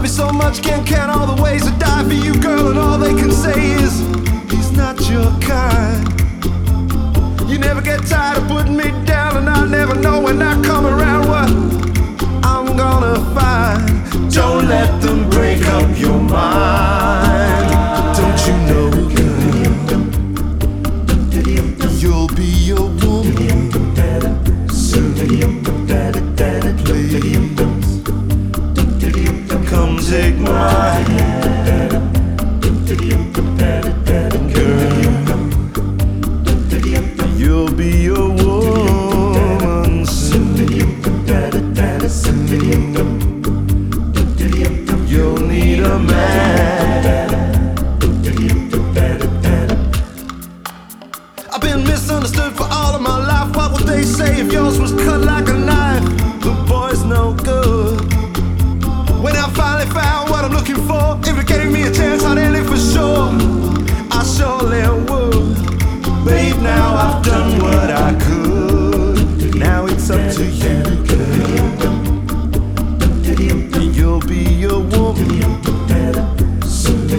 me so much, can't count all the ways I die for you, girl, and all they can say is he's not your kind. You never get tired of putting me down, and I'll never know when I come around what I'm gonna find. Don't let them break up your mind. Don't you know, girl, you'll be your woman soon. Please, come take my hand, girl. You'll be your woman soon. You'll need a man. I've been misunderstood for all of my life. What would they say if yours was cut like a knife? The boy's no good. When I finally found what I'm looking for, if it gave me a chance, I'd end it for sure. I surely would. Babe, now I've done what I could. Now it's up to you, girl. You'll be your woman soon.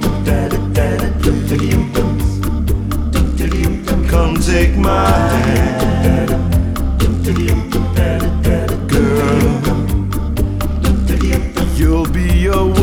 Come take my hand, girl. You'll be your woman.